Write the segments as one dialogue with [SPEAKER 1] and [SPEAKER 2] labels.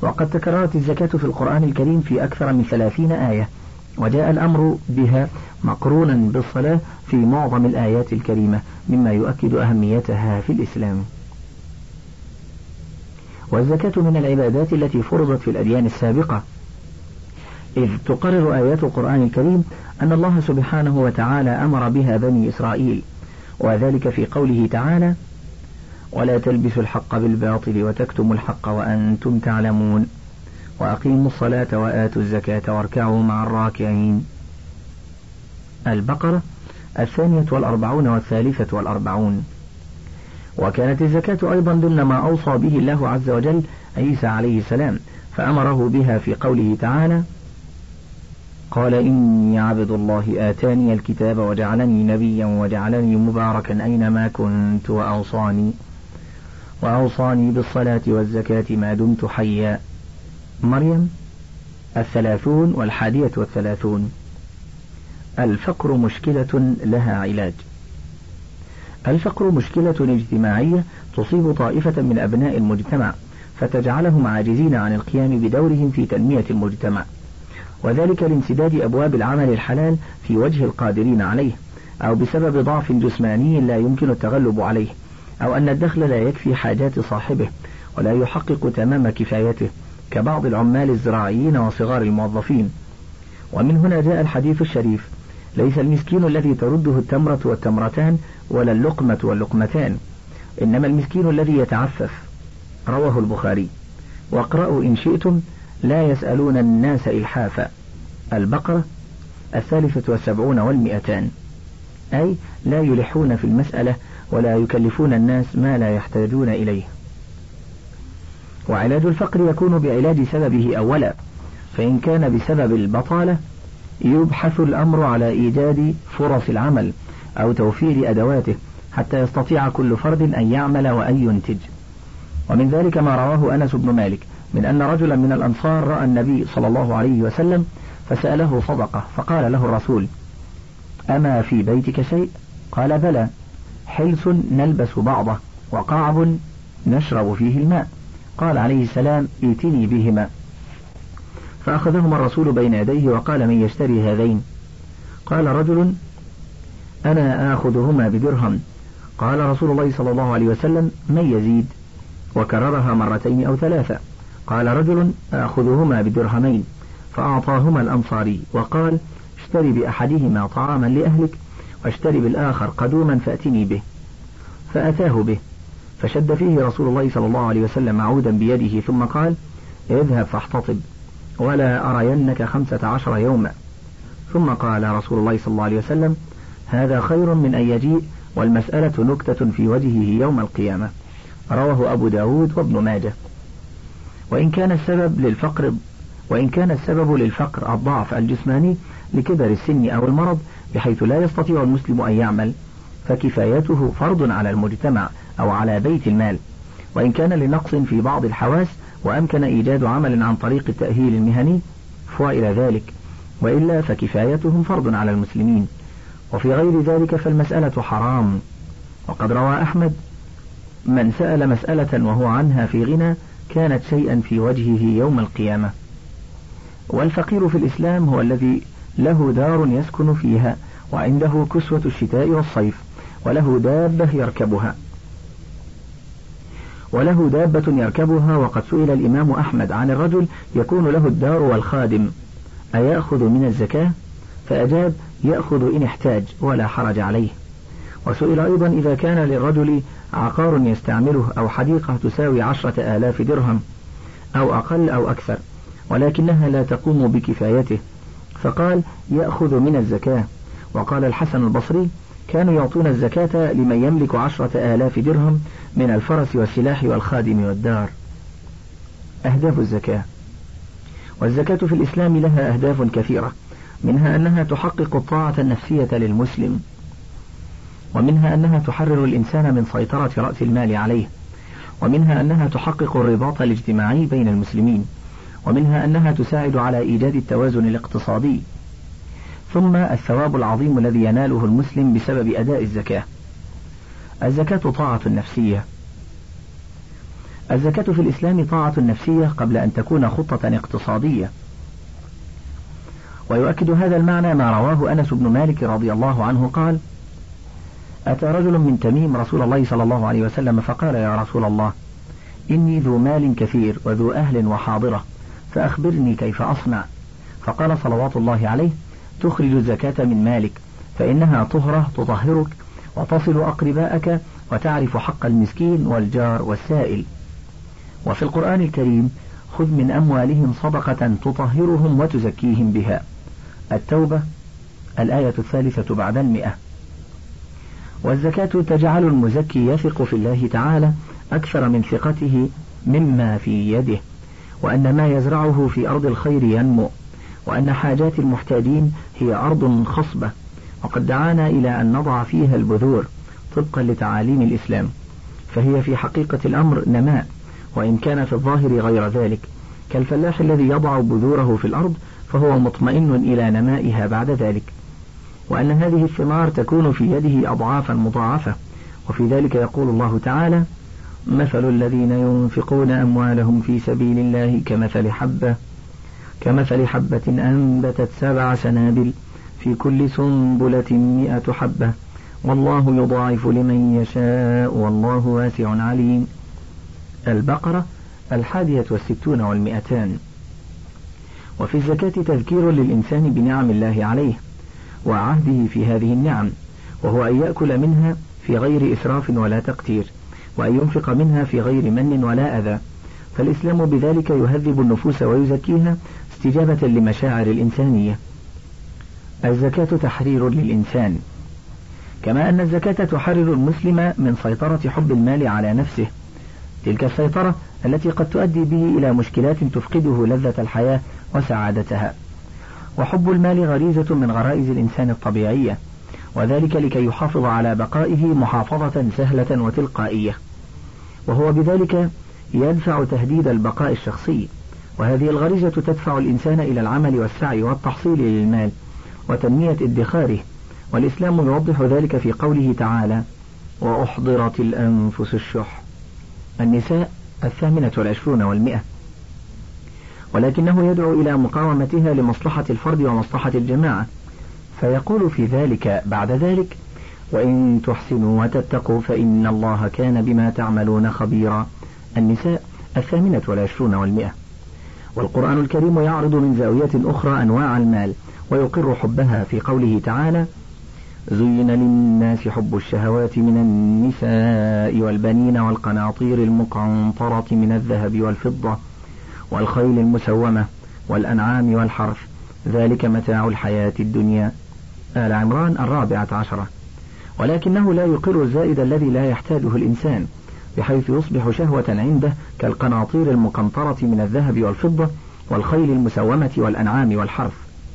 [SPEAKER 1] وقد تكررت الزكاة في القرآن الكريم في أكثر من 30 آية، وجاء الأمر بها مقرونا بالصلاة في معظم الآيات الكريمة، مما يؤكد أهميتها في الإسلام. والزكاة من العبادات التي فرضت في الأديان السابقة، إذ تقرر آيات القرآن الكريم أن الله سبحانه وتعالى أمر بها بني إسرائيل، وذلك في قوله تعالى: ولا تلبسوا الحق بالباطل وتكتموا الحق وأنتم تعلمون وأقيموا الصلاة وآتوا الزكاة واركعوا مع الراكعين. البقرة 42 والثالثة 40. وكانت الزكاة أيضا ضمن ما أوصى به الله عز وجل عيسى عليه السلام، فأمره بها في قوله تعالى: قال إني عبد الله آتاني الكتاب وجعلني نبيا وجعلني مباركا أينما كنت وأوصاني بالصلاة والزكاة ما دمت حيا. مريم 30 والحادية 31. الفقر مشكلة لها علاج. الفقر مشكلة اجتماعية تصيب طائفة من أبناء المجتمع، فتجعلهم عاجزين عن القيام بدورهم في تنمية المجتمع، وذلك لانسداد أبواب العمل الحلال في وجه القادرين عليه، أو بسبب ضعف جسماني لا يمكن التغلب عليه، أو أن الدخل لا يكفي حاجات صاحبه ولا يحقق تمام كفايته، كبعض العمال الزراعيين وصغار الموظفين. ومن هنا جاء الحديث الشريف: ليس المسكين الذي ترده التمرة والتمرتان ولا اللقمة واللقمتان، إنما المسكين الذي يتعفف. رواه البخاري. واقرأوا إن شئتم: لا يسألون الناس إلحافا. البقرة 73 و200. أي لا يلحون في المسألة ولا يكلفون الناس ما لا يحتاجون إليه. وعلاج الفقر يكون بعلاج سببه أولا، فإن كان بسبب البطالة يبحث الأمر على إيجاد فرص العمل أو توفير أدواته حتى يستطيع كل فرد أن يعمل وأن ينتج. ومن ذلك ما رواه أنس بن مالك من أن رجلا من الأنصار رأى النبي صلى الله عليه وسلم فسأله صدقة، فقال له الرسول: أما في بيتك شيء؟ قال: بلى، حلس نلبس بعضه وقعب نشرب فيه الماء. قال عليه السلام: ائتني بهما. فأخذهما الرسول بين يديه وقال: من يشتري هذين؟ قال رجل: أنا آخذهما بدرهم. قال رسول الله صلى الله عليه وسلم: من يزيد؟ وكررها 2 أو 3. قال رجل: آخذهما بدرهمين. فأعطاهما الأنصاري وقال: اشتري بأحدهما طعاما لأهلك واشتري بالآخر قدوما فأتني به. فأتاه به، فشد فيه رسول الله صلى الله عليه وسلم عودا بيده ثم قال: اذهب فاحتطب ولا أرينك 15 يوما. ثم قال رسول الله صلى الله عليه وسلم: هذا خير من أن يجيء والمسألة نكتة في وجهه يوم القيامة. رواه أبو داود وابن ماجه. وإن كان السبب للفقر الضعف الجسماني لكبر السن أو المرض بحيث لا يستطيع المسلم أن يعمل، فكفايته فرض على المجتمع أو على بيت المال. وإن كان لنقص في بعض الحواس وأمكن إيجاد عمل عن طريق التأهيل المهني فإلى ذلك، وإلا فكفايتهم فرض على المسلمين. وفي غير ذلك فالمسألة حرام. وقد روى أحمد: من سأل مسألة وهو عنها في غنى كانت شيئا في وجهه يوم القيامة. والفقير في الإسلام هو الذي له دار يسكن فيها وعنده كسوة الشتاء والصيف وله دابة يركبها. وقد سئل الإمام أحمد عن الرجل يكون له الدار والخادم أيأخذ من الزكاة؟ فأجاب: يأخذ إن احتاج ولا حرج عليه. وسئل أيضا إذا كان للرجل عقار يستعمله أو حديقة تساوي 10,000 درهم أو أقل أو أكثر ولكنها لا تقوم بكفايته، فقال: يأخذ من الزكاة. وقال الحسن البصري: كانوا يعطون الزكاة لمن يملك 10,000 درهم من الفرس والسلاح والخادم والدار. أهداف الزكاة. والزكاة في الإسلام لها أهداف كثيرة، منها أنها تحقق الطاعة النفسية للمسلم، ومنها أنها تحرر الإنسان من سيطرة رأس المال عليه، ومنها أنها تحقق الرباط الاجتماعي بين المسلمين، ومنها أنها تساعد على إيجاد التوازن الاقتصادي. ثم الثواب العظيم الذي يناله المسلم بسبب أداء الزكاة. الزكاة طاعة نفسية. الزكاة في الإسلام طاعة نفسية قبل أن تكون خطة اقتصادية. ويؤكد هذا المعنى ما رواه أنس بن مالك رضي الله عنه قال: أتى رجل من تميم رسول الله صلى الله عليه وسلم فقال: يا رسول الله، إني ذو مال كثير وذو أهل وحاضرة، فأخبرني كيف أصنع. فقال صلوات الله عليه: تخرج الزكاة من مالك، فإنها طهرة تطهرك وتصل أقرباءك وتعرف حق المسكين والجار والسائل. وفي القرآن الكريم: خذ من أموالهم صدقة تطهرهم وتزكيهم بها. التوبة الآية 3 بعد 100. والزكاة تجعل المزكي يثق في الله تعالى أكثر من ثقته مما في يده، وأن ما يزرعه في أرض الخير ينمو، وأن حاجات المحتاجين هي أرض خصبة، وقد دعانا إلى أن نضع فيها البذور طبقا لتعاليم الإسلام، فهي في حقيقة الأمر نماء، وإن كان في الظاهر غير ذلك، كالفلاح الذي يضع بذوره في الأرض فهو مطمئن إلى نمائها بعد ذلك، وأن هذه الثمار تكون في يده أضعافا مضاعفة. وفي ذلك يقول الله تعالى: مثل الذين ينفقون أموالهم في سبيل الله كمثل حبة أنبتت 7 سنابل في كل سنبلة 100 حبة والله يضاعف لمن يشاء والله واسع عليم. البقرة 61 و200. وفي الزكاة تذكير للإنسان بنعم الله عليه وعهده في هذه النعم، وهو أن يأكل منها في غير إسراف ولا تقتير، وأن ينفق منها في غير من ولا أذى، فالإسلام بذلك يهذب النفوس ويزكيها استجابة لمشاعر الإنسانية. الزكاة تحرير للإنسان، كما أن الزكاة تحرر المسلم من سيطرة حب المال على نفسه، تلك السيطرة التي قد تؤدي به إلى مشكلات تفقده لذة الحياة وسعادتها. وحب المال غريزة من غرائز الإنسان الطبيعية، وذلك لكي يحافظ على بقائه محافظة سهلة وتلقائية، وهو بذلك يدفع تهديد البقاء الشخصي، وهذه الغريزة تدفع الإنسان إلى العمل والسعي والتحصيل للمال وتنمية ادخاره. والإسلام يوضح ذلك في قوله تعالى: وأحضرت الأنفس الشح. النساء 28 و100. ولكنه يدعو إلى مقاومتها لمصلحة الفرد ومصلحة الجماعة، فيقول في ذلك بعد ذلك: وإن تحسنوا وتتقوا فإن الله كان بما تعملون خبيرا. النساء 28 و100. والقرآن الكريم يعرض من زاوية أخرى أنواع المال ويقر حبها في قوله تعالى: زين للناس حب الشهوات من النساء والبنين والقناطير المقنطرة من الذهب والفضة والخيل المسومة والأنعام والحرث ذلك متاع الحياة الدنيا. آل عمران 14. ولكنه لا يقر الزائد الذي لا يحتاجه الإنسان، بحيث يصبح شهوة عنده كالقناطير المقنطرة من الذهب والفضة والخيل المسومة والأنعام والحرث.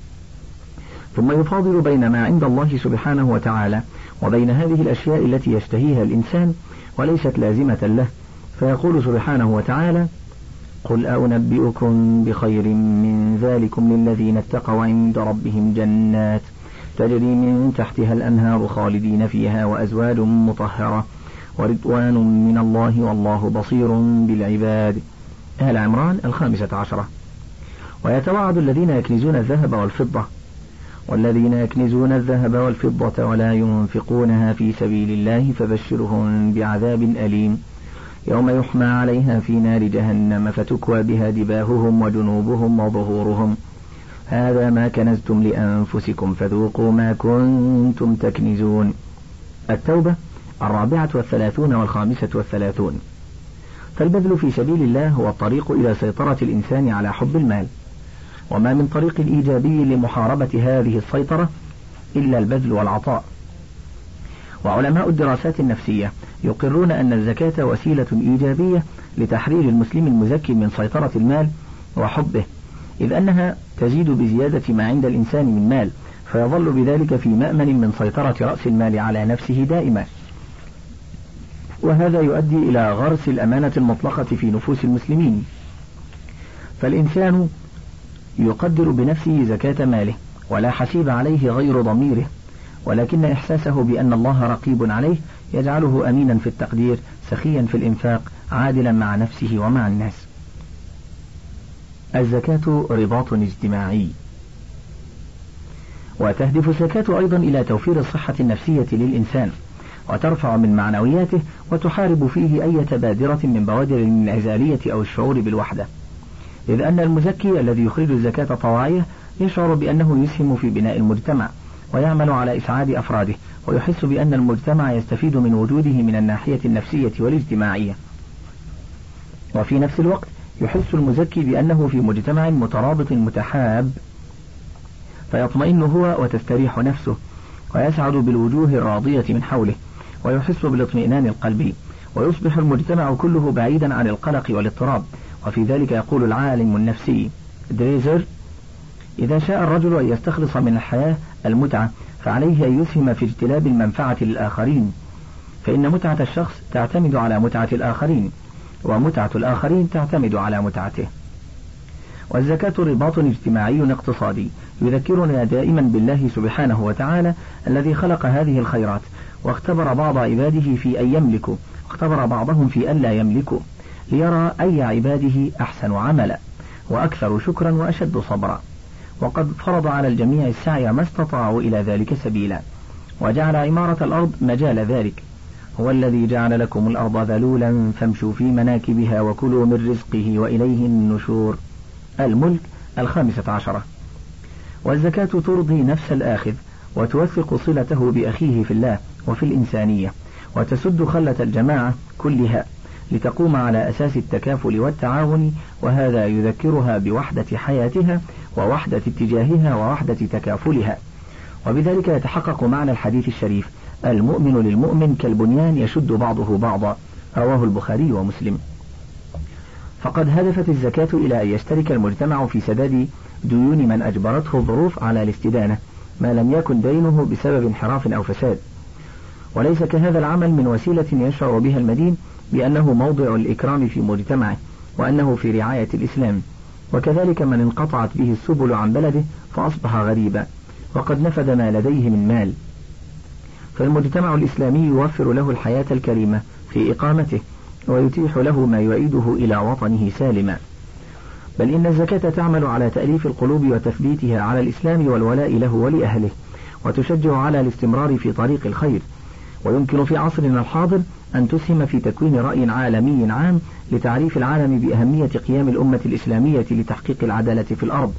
[SPEAKER 1] ثم يفاضل بين ما عند الله سبحانه وتعالى وبين هذه الأشياء التي يشتهيها الإنسان وليست لازمة له، فيقول سبحانه وتعالى: قل أنبئكم بخير من ذلكم للذين اتقوا عند ربهم جنات تجري من تحتها الأنهار خالدين فيها وأزواج مطهرة ورضوان من الله والله بصير بالعباد. آل عمران 15. ويتوعد الذين يكنزون الذهب والفضة: والذين يكنزون الذهب والفضة ولا ينفقونها في سبيل الله فبشرهم بعذاب أليم يوم يحمى عليها في نار جهنم فتكوى بها جباههم وجنوبهم وظهورهم هذا ما كنزتم لأنفسكم فذوقوا ما كنتم تكنزون. التوبة 34 و35. فالبذل في سبيل الله هو الطريق إلى سيطرة الإنسان على حب المال، وما من طريق إيجابي لمحاربة هذه السيطرة إلا البذل والعطاء. وعلماء الدراسات النفسية يقرون أن الزكاة وسيلة إيجابية لتحرير المسلم المزكي من سيطرة المال وحبه، إذ أنها تزيد بزيادة ما عند الإنسان من مال، فيظل بذلك في مأمن من سيطرة رأس المال على نفسه دائما، وهذا يؤدي إلى غرس الأمانة المطلقة في نفوس المسلمين. فالإنسان يقدر بنفسه زكاة ماله ولا حسيب عليه غير ضميره، ولكن إحساسه بأن الله رقيب عليه يجعله أمينا في التقدير سخيا في الإنفاق عادلا مع نفسه ومع الناس. الزكاة رباط اجتماعي. وتهدف الزكاة أيضا إلى توفير الصحة النفسية للإنسان، وترفع من معنوياته، وتحارب فيه أي بادرة من بوادر الانعزالية أو الشعور بالوحدة، إذ أن المزكي الذي يخرج الزكاة طواعية يشعر بأنه يسهم في بناء المجتمع، ويعمل على إسعاد أفراده، ويحس بأن المجتمع يستفيد من وجوده من الناحية النفسية والاجتماعية. وفي نفس الوقت يحس المزكي بأنه في مجتمع مترابط متحاب، فيطمئن هو وتستريح نفسه، ويسعد بالوجوه الراضية من حوله، ويحس بالاطمئنان القلبي، ويصبح المجتمع كله بعيدا عن القلق والاضطراب. وفي ذلك يقول العالم النفسي دريزر: إذا شاء الرجل أن يستخلص من الحياة المتعة، فعليه أن يسهم في اجتلاب المنفعة للآخرين، فإن متعة الشخص تعتمد على متعة الآخرين، ومتعة الآخرين تعتمد على متعته. والزكاة رباط اجتماعي اقتصادي يذكرنا دائما بالله سبحانه وتعالى الذي خلق هذه الخيرات، واختبر بعض عباده في أن يملكوا، واختبر بعضهم في أن لا يملكوا، ليرى أي عباده أحسن عملا وأكثر شكرا وأشد صبرا. وقد فرض على الجميع السعي ما استطاعوا إلى ذلك سبيلا، وجعل عمارة الأرض مجال ذلك. هو الذي جعل لكم الأرض ذلولا فامشوا في مناكبها وكلوا من رزقه وإليه النشور. الملك 15. والزكاة ترضي نفس الآخذ، وتوثق صلته بأخيه في الله وفي الإنسانية، وتسد خلة الجماعة كلها لتقوم على أساس التكافل والتعاون، وهذا يذكرها بوحدة حياتها ووحدة اتجاهها ووحدة تكافلها. وبذلك يتحقق معنى الحديث الشريف: المؤمن للمؤمن كالبنيان يشد بعضه بعضا، رواه البخاري ومسلم. فقد هدفت الزكاة إلى أن يشترك المجتمع في سداد ديون من أجبرته الظروف على الاستدانة، ما لم يكن دينه بسبب انحراف أو فساد. وليس كهذا العمل من وسيلة يشعر بها المدين بأنه موضع الإكرام في مجتمعه، وأنه في رعاية الإسلام. وكذلك من انقطعت به السبل عن بلده فأصبح غريبا، وقد نفد ما لديه من مال. فالمجتمع الإسلامي يوفر له الحياة الكريمة في إقامته، ويتيح له ما يعيده إلى وطنه سالما. بل إن الزكاة تعمل على تأليف القلوب وتثبيتها على الإسلام والولاء له ولأهله، وتشجع على الاستمرار في طريق الخير. ويمكن في عصرنا الحاضر أن تسهم في تكوين رأي عالمي عام لتعريف العالم بأهمية قيام الأمة الإسلامية لتحقيق العدالة في الأرض،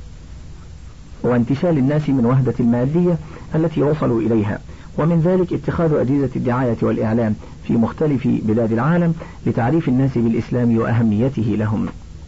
[SPEAKER 1] وانتشال الناس من وهدة المادية التي وصلوا إليها. ومن ذلك اتخاذ أجهزة الدعاية والإعلام في مختلف بلاد العالم لتعريف الناس بالإسلام وأهميته لهم.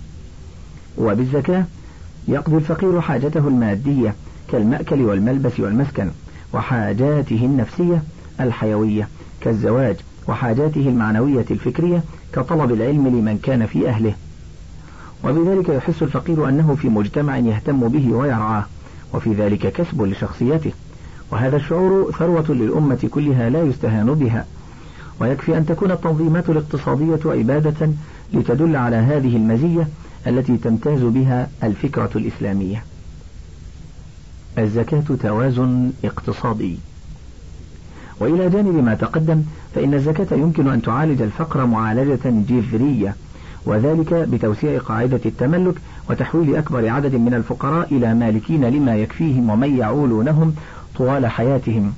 [SPEAKER 1] وبالزكاة يقضي الفقير حاجته المادية كالمأكل والملبس والمسكن، وحاجاته النفسية الحيوية كالزواج، وحاجاته المعنوية الفكرية كطلب العلم لمن كان في أهله. وبذلك يحس الفقير أنه في مجتمع يهتم به ويرعاه، وفي ذلك كسب لشخصيته. وهذا الشعور ثروة للأمة كلها لا يستهان بها. ويكفي أن تكون التنظيمات الاقتصادية عبادة لتدل على هذه المزية التي تمتاز بها الفكرة الإسلامية. الزكاة توازن اقتصادي. وإلى جانب ما تقدم، فإن الزكاة يمكن أن تعالج الفقر معالجة جذرية، وذلك بتوسيع قاعدة التملك وتحويل أكبر عدد من الفقراء إلى مالكين لما يكفيهم ومن يعولونهم طوال حياتهم.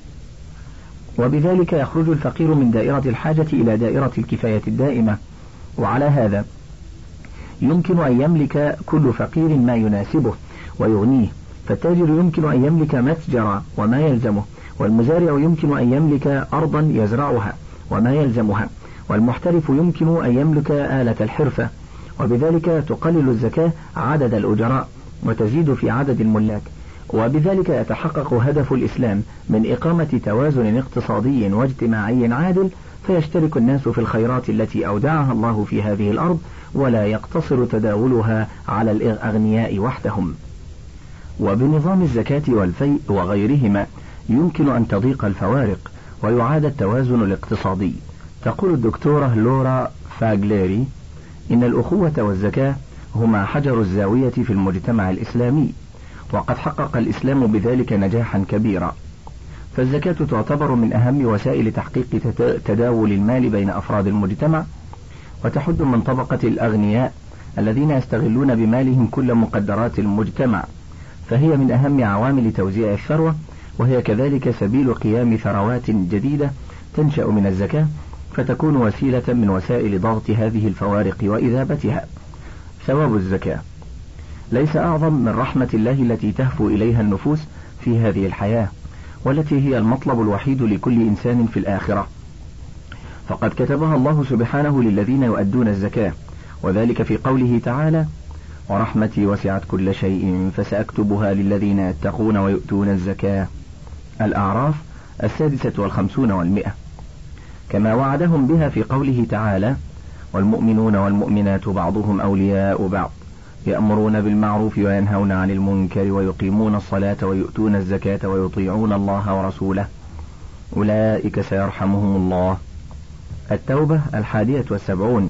[SPEAKER 1] وبذلك يخرج الفقير من دائرة الحاجة إلى دائرة الكفاية الدائمة. وعلى هذا يمكن أن يملك كل فقير ما يناسبه ويغنيه، فالتاجر يمكن أن يملك متجر وما يلزمه، والمزارع يمكن أن يملك أرضا يزرعها وما يلزمها، والمحترف يمكن أن يملك آلة الحرفة. وبذلك تقلل الزكاة عدد الأجراء وتزيد في عدد الملاك. وبذلك يتحقق هدف الإسلام من إقامة توازن اقتصادي واجتماعي عادل، فيشترك الناس في الخيرات التي أودعها الله في هذه الأرض، ولا يقتصر تداولها على الأغنياء وحدهم. وبنظام الزكاة والفيء وغيرهما يمكن أن تضيق الفوارق ويعاد التوازن الاقتصادي. تقول الدكتورة لورا فاغليري: إن الأخوة والزكاة هما حجر الزاوية في المجتمع الإسلامي، وقد حقق الإسلام بذلك نجاحا كبيرا. فالزكاة تعتبر من أهم وسائل تحقيق تداول المال بين أفراد المجتمع، وتحد من طبقة الأغنياء الذين يستغلون بمالهم كل مقدرات المجتمع، فهي من أهم عوامل توزيع الثروة، وهي كذلك سبيل قيام ثروات جديدة تنشأ من الزكاة، فتكون وسيلة من وسائل ضغط هذه الفوارق وإذابتها. ثواب الزكاة ليس أعظم من رحمة الله التي تهفو إليها النفوس في هذه الحياة، والتي هي المطلب الوحيد لكل إنسان في الآخرة، فقد كتبها الله سبحانه للذين يؤدون الزكاة، وذلك في قوله تعالى: ورحمتي وسعت كل شيء فسأكتبها للذين يتقون ويؤتون الزكاة. الأعراف 56 و100. كما وعدهم بها في قوله تعالى: والمؤمنون والمؤمنات بعضهم أولياء بعض يأمرون بالمعروف وينهون عن المنكر ويقيمون الصلاة ويؤتون الزكاة ويطيعون الله ورسوله أولئك سيرحمهم الله. التوبة 71.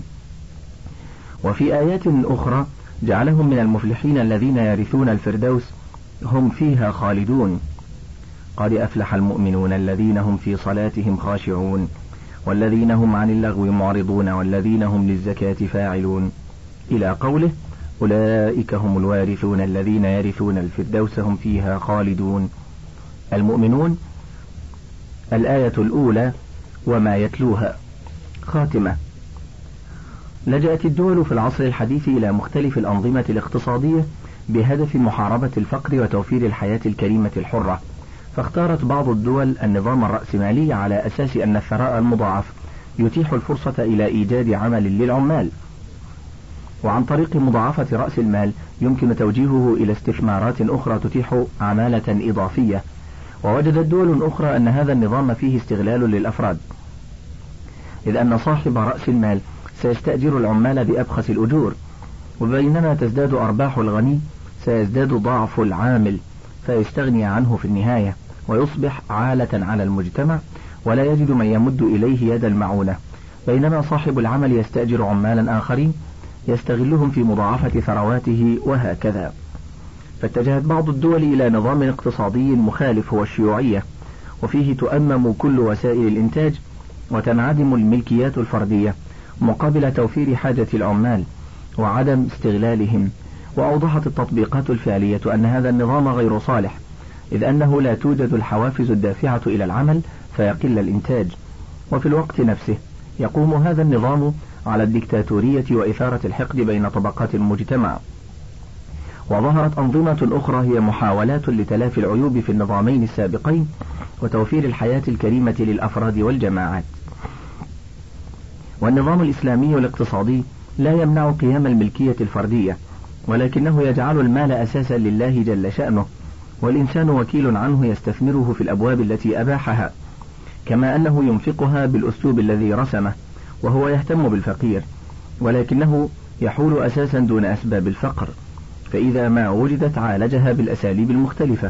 [SPEAKER 1] وفي آيات أخرى جعلهم من المفلحين الذين يرثون الفردوس هم فيها خالدون. قد أفلح المؤمنون الذين هم في صلاتهم خاشعون والذين هم عن اللغو معرضون والذين هم للزكاة فاعلون، إلى قوله: أولئك هم الوارثون الذين يرثون الفردوس هم فيها خالدون. المؤمنون الآية الأولى وما يتلوها. خاتمة. لجأت الدول في العصر الحديث إلى مختلف الأنظمة الاقتصادية بهدف محاربة الفقر وتوفير الحياة الكريمة الحرة، فاختارت بعض الدول النظام الرأسمالي على أساس أن الثراء المضاعف يتيح الفرصة إلى إيجاد عمل للعمال، وعن طريق مضاعفة رأس المال يمكن توجيهه إلى استثمارات أخرى تتيح عمالة إضافية. ووجدت دول أخرى أن هذا النظام فيه استغلال للأفراد، إذ أن صاحب رأس المال سيستأجر العمال بأبخس الأجور، وبينما تزداد أرباح الغني سيزداد ضعف العامل فيستغني عنه في النهاية ويصبح عالة على المجتمع ولا يجد من يمد إليه يد المعونة، بينما صاحب العمل يستأجر عمالا آخرين يستغلهم في مضاعفة ثرواته، وهكذا. فاتجهت بعض الدول إلى نظام اقتصادي مخالف هو الشيوعية، وفيه تؤمم كل وسائل الإنتاج وتنعدم الملكيات الفردية مقابل توفير حاجة العمال وعدم استغلالهم. وأوضحت التطبيقات الفعلية أن هذا النظام غير صالح، إذ أنه لا توجد الحوافز الدافعة إلى العمل فيقل الإنتاج، وفي الوقت نفسه يقوم هذا النظام على الديكتاتورية وإثارة الحقد بين طبقات المجتمع. وظهرت أنظمة أخرى هي محاولات لتلافي العيوب في النظامين السابقين وتوفير الحياة الكريمة للأفراد والجماعات. والنظام الإسلامي الاقتصادي لا يمنع قيام الملكية الفردية، ولكنه يجعل المال أساسا لله جل شأنه، والإنسان وكيل عنه يستثمره في الأبواب التي أباحها، كما أنه ينفقها بالأسلوب الذي رسمه، وهو يهتم بالفقير، ولكنه يحول أساسا دون أسباب الفقر، فإذا ما وجدت عالجها بالأساليب المختلفة.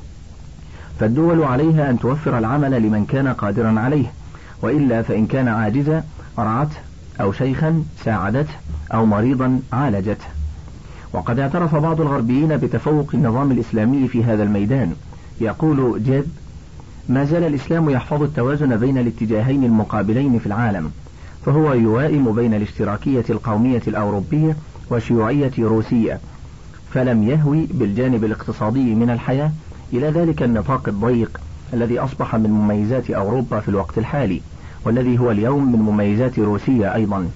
[SPEAKER 1] فالدول عليها أن توفر العمل لمن كان قادرا عليه، وإلا فإن كان عاجزا رعته، أو شيخا ساعدته، أو مريضا عالجته. وقد اعترف بعض الغربيين بتفوق النظام الإسلامي في هذا الميدان. يقول جيب: ما زال الإسلام يحفظ التوازن بين الاتجاهين المقابلين في العالم، فهو يوائم بين الاشتراكية القومية الأوروبية وشيوعية روسية، فلم يهوي بالجانب الاقتصادي من الحياة إلى ذلك النطاق الضيق الذي أصبح من مميزات أوروبا في الوقت الحالي، والذي هو اليوم من مميزات روسيا أيضا.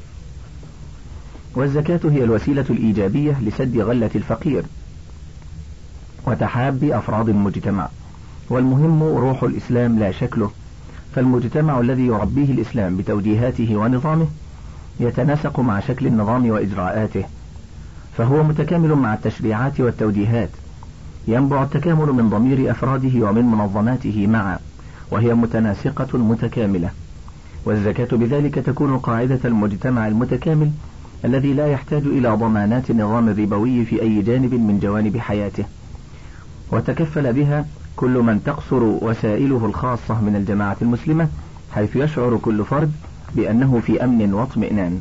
[SPEAKER 1] والزكاة هي الوسيلة الإيجابية لسد غلة الفقير وتحاب أفراد المجتمع، والمهم روح الإسلام لا شكله، فالمجتمع الذي يربيه الإسلام بتوجيهاته ونظامه يتناسق مع شكل النظام وإجراءاته، فهو متكامل مع التشريعات والتوجيهات، ينبع التكامل من ضمير أفراده ومن منظماته معا، وهي متناسقة متكاملة. والزكاة بذلك تكون قاعدة المجتمع المتكامل الذي لا يحتاج إلى ضمانات النظام الربوي في أي جانب من جوانب حياته، وتكفل بها كل من تقصر وسائله الخاصة من الجماعة المسلمة، حيث يشعر كل فرد بأنه في أمن واطمئنان.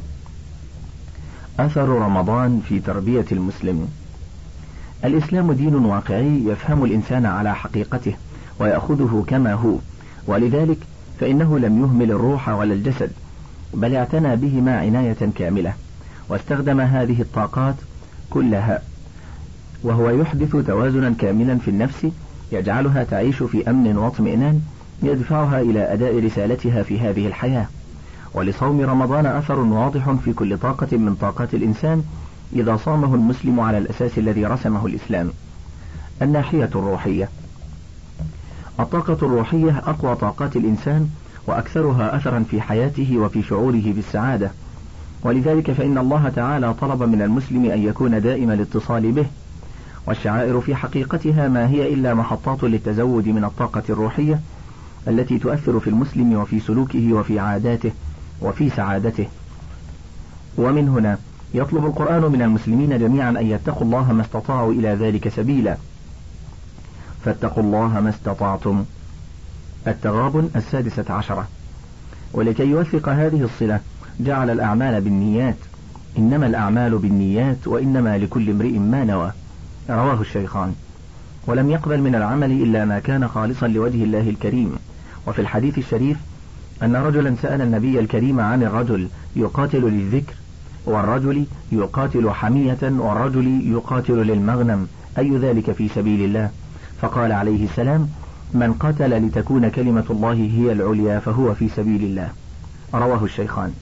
[SPEAKER 1] أثر رمضان في تربية المسلم. الإسلام دين واقعي يفهم الإنسان على حقيقته ويأخذه كما هو، ولذلك فإنه لم يهمل الروح ولا الجسد، بل اعتنى بهما عناية كاملة، واستخدم هذه الطاقات كلها، وهو يحدث توازنا كاملا في النفس يجعلها تعيش في أمن واطمئنان يدفعها إلى أداء رسالتها في هذه الحياة. ولصوم رمضان أثر واضح في كل طاقة من طاقات الإنسان إذا صامه المسلم على الأساس الذي رسمه الإسلام. الناحية الروحية. الطاقة الروحية أقوى طاقات الإنسان وأكثرها أثرا في حياته وفي شعوره بالسعادة، ولذلك فإن الله تعالى طلب من المسلم أن يكون دائم الاتصال به. والشعائر في حقيقتها ما هي إلا محطات للتزود من الطاقة الروحية التي تؤثر في المسلم وفي سلوكه وفي عاداته وفي سعادته. ومن هنا يطلب القرآن من المسلمين جميعا أن يتقوا الله ما استطاعوا إلى ذلك سبيلا، فاتقوا الله ما استطعتم. التغابن 16. ولكي يوثق هذه الصلة جعل الأعمال بالنيات، إنما الأعمال بالنيات وإنما لكل امرئ ما نوى، رواه الشيخان. ولم يقبل من العمل إلا ما كان خالصا لوجه الله الكريم. وفي الحديث الشريف أن رجلا سأل النبي الكريم عن الرجل يقاتل للذكر، والرجل يقاتل حمية، والرجل يقاتل للمغنم، أي ذلك في سبيل الله؟ فقال عليه السلام: من قتل لتكون كلمة الله هي العليا فهو في سبيل الله، رواه الشيخان.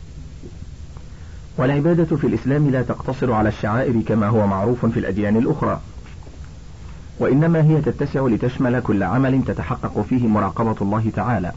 [SPEAKER 1] والعبادة في الإسلام لا تقتصر على الشعائر كما هو معروف في الأديان الأخرى، وإنما هي تتسع لتشمل كل عمل تتحقق فيه مراقبة الله تعالى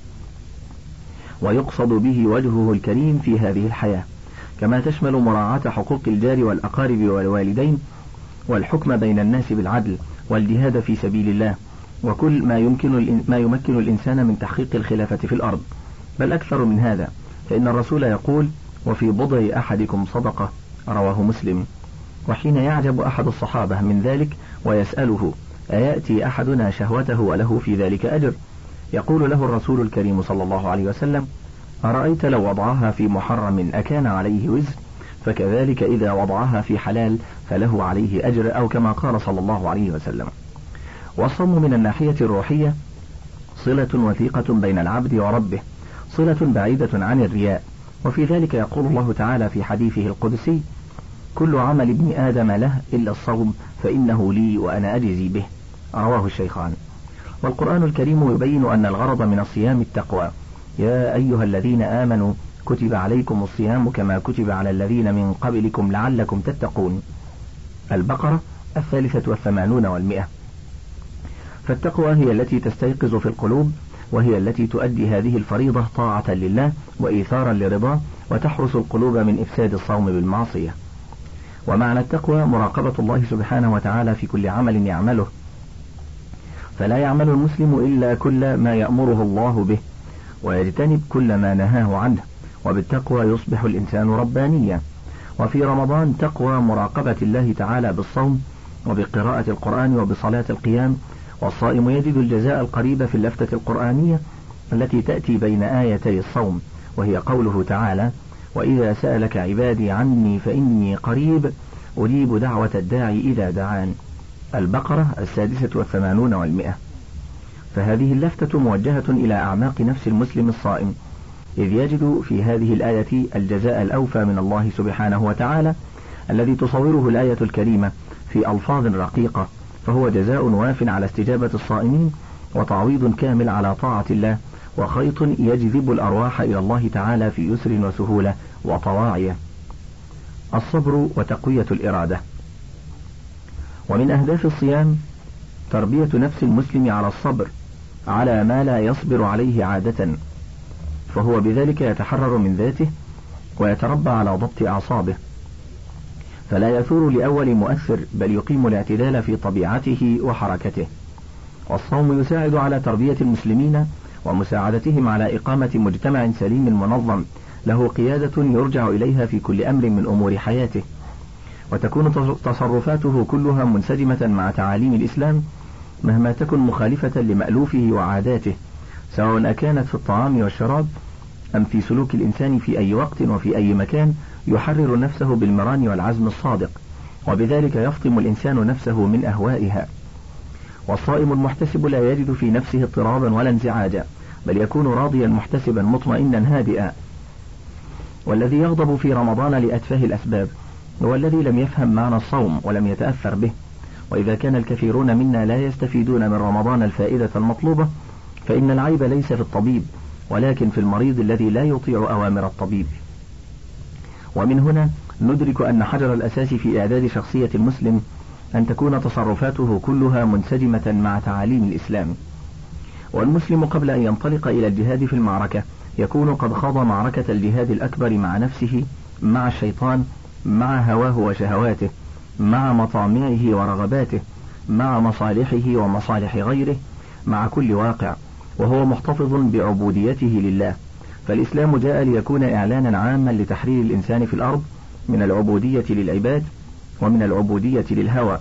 [SPEAKER 1] ويقصد به وجهه الكريم في هذه الحياة، كما تشمل مراعاة حقوق الجار والأقارب والوالدين، والحكم بين الناس بالعدل، والجهاد في سبيل الله، وكل ما يمكن الإنسان من تحقيق الخلافة في الأرض، بل أكثر من هذا، فإن الرسول يقول: وفي بضع أحدكم صدقة، رواه مسلم. وحين يعجب أحد الصحابة من ذلك ويسأله: أيأتي أحدنا شهوته وله في ذلك أجر؟ يقول له الرسول الكريم صلى الله عليه وسلم: أرأيت لو وضعها في محرم أكان عليه وزر؟ فكذلك إذا وضعها في حلال فله عليه أجر، أو كما قال صلى الله عليه وسلم. والصوم من الناحية الروحية صلة وثيقة بين العبد وربه، صلة بعيدة عن الرياء. وفي ذلك يقول الله تعالى في حديثه القدسي: كل عمل ابن آدم له إلا الصوم فإنه لي وأنا أجزي به، رواه الشيخان. والقرآن الكريم يبين أن الغرض من الصيام التقوى: يا أيها الذين آمنوا كتب عليكم الصيام كما كتب على الذين من قبلكم لعلكم تتقون. البقرة 83 و100. فالتقوى هي التي تستيقظ في القلوب، وهي التي تؤدي هذه الفريضة طاعة لله وإيثارا لرضاه، وتحرس القلوب من إفساد الصوم بالمعصية. ومعنى التقوى مراقبة الله سبحانه وتعالى في كل عمل يعمله، فلا يعمل المسلم إلا كل ما يأمره الله به، ويجتنب كل ما نهاه عنه، وبالتقوى يصبح الإنسان ربانيا. وفي رمضان تقوى مراقبة الله تعالى بالصوم وبقراءة القرآن وبصلاة القيام، والصائم يجد الجزاء القريب في اللفتة القرآنية التي تأتي بين آيتي الصوم، وهي قوله تعالى: وإذا سألك عبادي عني فإني قريب أجيب دعوة الداعي إذا دعان. البقرة 86 و100. فهذه اللفتة موجهة إلى أعماق نفس المسلم الصائم، إذ يجد في هذه الآية الجزاء الأوفى من الله سبحانه وتعالى الذي تصوره الآية الكريمة في ألفاظ رقيقة، فهو جزاء واف على استجابة الصائمين، وتعويض كامل على طاعة الله، وخيط يجذب الأرواح إلى الله تعالى في يسر وسهولة وطواعية. الصبر وتقوية الإرادة. ومن أهداف الصيام تربية نفس المسلم على الصبر على ما لا يصبر عليه عادة، فهو بذلك يتحرر من ذاته ويتربى على ضبط أعصابه، فلا يثور لأول مؤثر، بل يقيم الاعتدال في طبيعته وحركته. والصوم يساعد على تربية المسلمين ومساعدتهم على إقامة مجتمع سليم منظم له قيادة يرجع إليها في كل أمر من أمور حياته، وتكون تصرفاته كلها منسجمة مع تعاليم الإسلام مهما تكن مخالفة لمألوفه وعاداته، سواء أكانت في الطعام والشراب أم في سلوك الإنسان في أي وقت وفي أي مكان. يحرر نفسه بالمران والعزم الصادق، وبذلك يفطم الإنسان نفسه من أهوائها. والصائم المحتسب لا يجد في نفسه اضطرابا ولا انزعاجا، بل يكون راضيا محتسبا مطمئنا هادئا. والذي يغضب في رمضان لأتفه الأسباب هو الذي لم يفهم معنى الصوم ولم يتأثر به. وإذا كان الكثيرون منا لا يستفيدون من رمضان الفائدة المطلوبة فإن العيب ليس في الطبيب ولكن في المريض الذي لا يطيع أوامر الطبيب. ومن هنا ندرك أن حجر الأساس في إعداد شخصية المسلم أن تكون تصرفاته كلها منسجمة مع تعاليم الإسلام. والمسلم قبل أن ينطلق إلى الجهاد في المعركة يكون قد خاض معركة الجهاد الأكبر مع نفسه، مع الشيطان، مع هواه وشهواته، مع مطامعه ورغباته، مع مصالحه ومصالح غيره، مع كل واقع، وهو محتفظ بعبوديته لله. فالإسلام جاء ليكون إعلانا عاما لتحرير الإنسان في الأرض من العبودية للعباد ومن العبودية للهوى.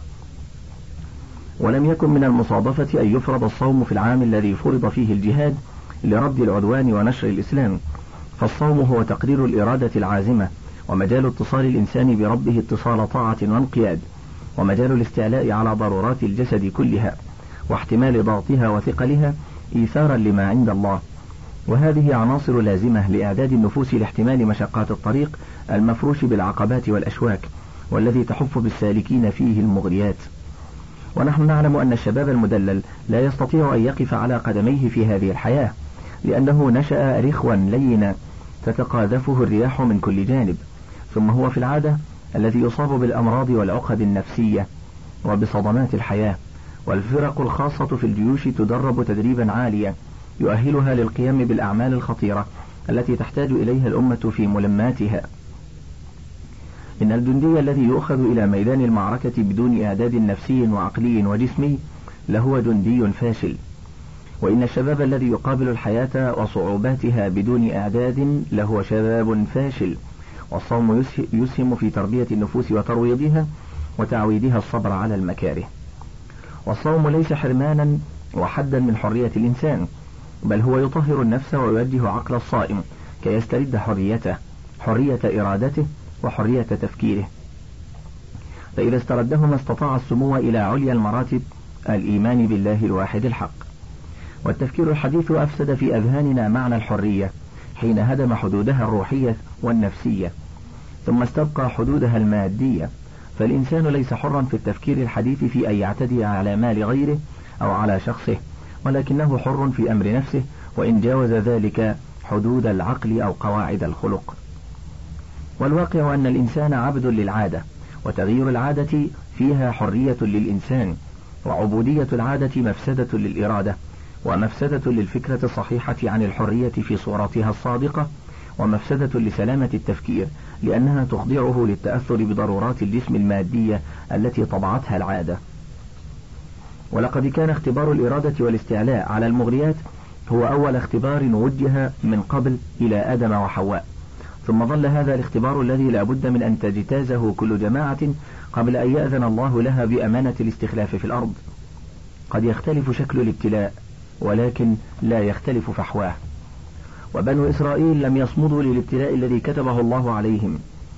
[SPEAKER 1] ولم يكن من المصادفة أن يفرض الصوم في العام الذي فرض فيه الجهاد لرد العدوان ونشر الإسلام، فالصوم هو تقرير الإرادة العازمة ومجال اتصال الإنسان بربه اتصال طاعة وانقياد، ومجال الاستعلاء على ضرورات الجسد كلها واحتمال ضغطها وثقلها إيثارا لما عند الله. وهذه عناصر لازمة لإعداد النفوس لاحتمال مشقات الطريق المفروش بالعقبات والأشواك والذي تحف بالسالكين فيه المغريات. ونحن نعلم أن الشباب المدلل لا يستطيع أن يقف على قدميه في هذه الحياة، لأنه نشأ رخوا لينا تتقاذفه الرياح من كل جانب، ثم هو في العادة الذي يصاب بالأمراض والعقد النفسية وبصدمات الحياة. والفرق الخاصة في الجيوش تدرب تدريبا عاليا يؤهلها للقيام بالأعمال الخطيرة التي تحتاج إليها الأمة في ملماتها. إن الجندي الذي يؤخذ إلى ميدان المعركة بدون إعداد نفسي وعقلي وجسمي لهو جندي فاشل، وإن الشباب الذي يقابل الحياة وصعوباتها بدون إعداد لهو شباب فاشل. والصوم يسهم في تربية النفوس وترويضها وتعويدها الصبر على المكاره. والصوم ليس حرمانا وحدا من حرية الإنسان، بل هو يطهر النفس ويوجه عقل الصائم كي يسترد حريته، حرية إرادته وحرية تفكيره، فإذا استردهما استطاع السمو إلى عليا المراتب الإيمان بالله الواحد الحق. والتفكير الحديث أفسد في أذهاننا معنى الحرية حين هدم حدودها الروحية والنفسية ثم استبقى حدودها المادية. فالإنسان ليس حرا في التفكير الحديث في أن يعتدي على مال غيره أو على شخصه، ولكنه حر في أمر نفسه وإن جاوز ذلك حدود العقل أو قواعد الخلق. والواقع أن الإنسان عبد للعادة، وتغيير العادة فيها حرية للإنسان، وعبودية العادة مفسدة للإرادة ومفسدة للفكرة الصحيحة عن الحرية في صورتها الصادقة، ومفسدة لسلامة التفكير لأنها تخضعه للتأثر بضرورات الجسم المادية التي طبعتها العادة. ولقد كان اختبار الإرادة والاستعلاء على المغريات هو أول اختبار وجه من قبل إلى آدم وحواء، ثم ظل هذا الاختبار الذي لا بد من أن تجتازه كل جماعة قبل أن يأذن الله لها بأمانة الاستخلاف في الأرض. قد يختلف شكل الابتلاء ولكن لا يختلف فحواه. وبنو إسرائيل لم يصمدوا للابتلاء الذي كتبه الله عليهم،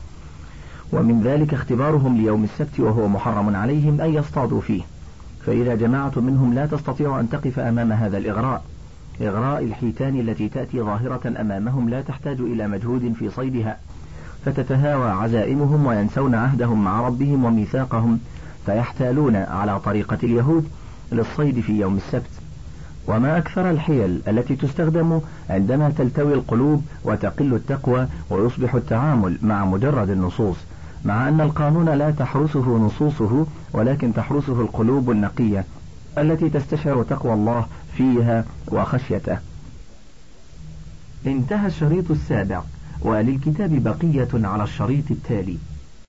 [SPEAKER 1] ومن ذلك اختبارهم ليوم السبت وهو محرم عليهم أن يصطادوا فيه. فإذا جماعة منهم لا تستطيع أن تقف أمام هذا الإغراء، إغراء الحيتان التي تأتي ظاهرة أمامهم لا تحتاج إلى مجهود في صيدها، فتتهاوى عزائمهم وينسون عهدهم مع ربهم وميثاقهم، فيحتالون على طريقة اليهود للصيد في يوم السبت. وما أكثر الحيل التي تستخدم عندما تلتوي القلوب وتقل التقوى ويصبح التعامل مع مجرد النصوص، مع أن القانون لا تحرسه نصوصه ولكن تحرسه القلوب النقية التي تستشعر تقوى الله فيها وخشيته. انتهى الشريط السابع، وللكتاب بقية على الشريط التالي.